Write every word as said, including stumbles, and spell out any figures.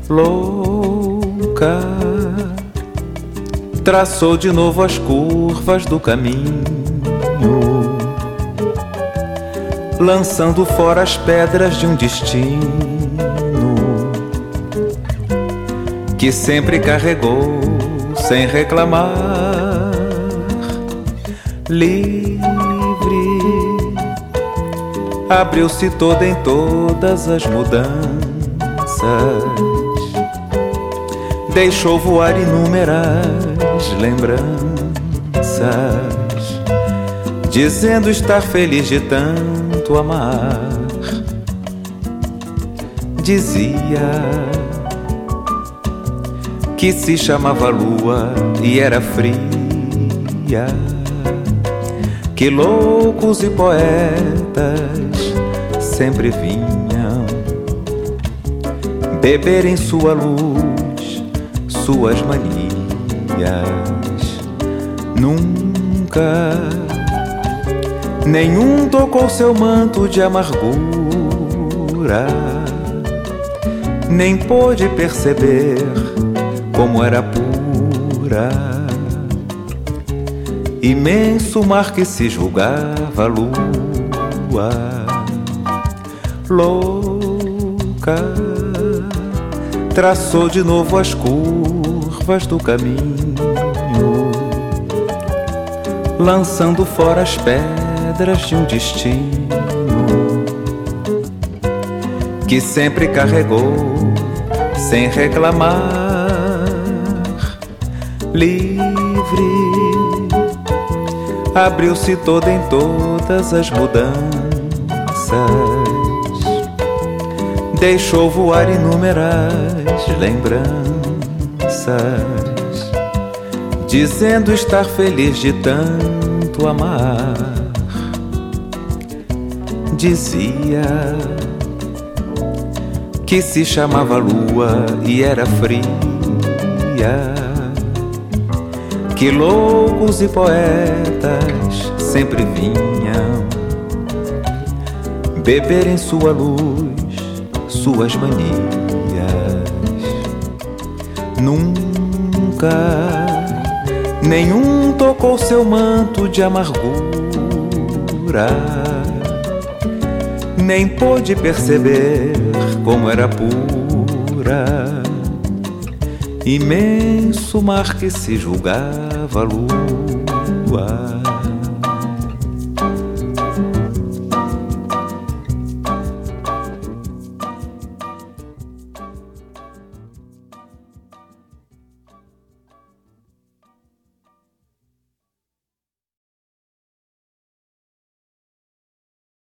louca, traçou de novo as curvas do caminho, lançando fora as pedras de um destino que sempre carregou sem reclamar. Livre, abriu-se toda em todas as mudanças, deixou voar inúmeras lembranças, dizendo estar feliz de tanto amar. Dizia que se chamava lua e era fria, que loucos e poetas sempre vinham beber em sua luz suas manias. Nunca nenhum tocou seu manto de amargura, nem pôde perceber como era pura, imenso mar que se julgava lua. Louca, traçou de novo as curvas do caminho, lançando fora as pedras de um destino que sempre carregou sem reclamar. Livre, abriu-se toda em todas as mudanças, deixou voar inúmeras lembranças, dizendo estar feliz de tanto amar. Dizia que se chamava lua e era fria, que loucos e poetas sempre vinham beber em sua luz suas manias. Nunca nenhum tocou seu manto de amargura, nem pôde perceber como era pura, imenso mar que se julgava lua.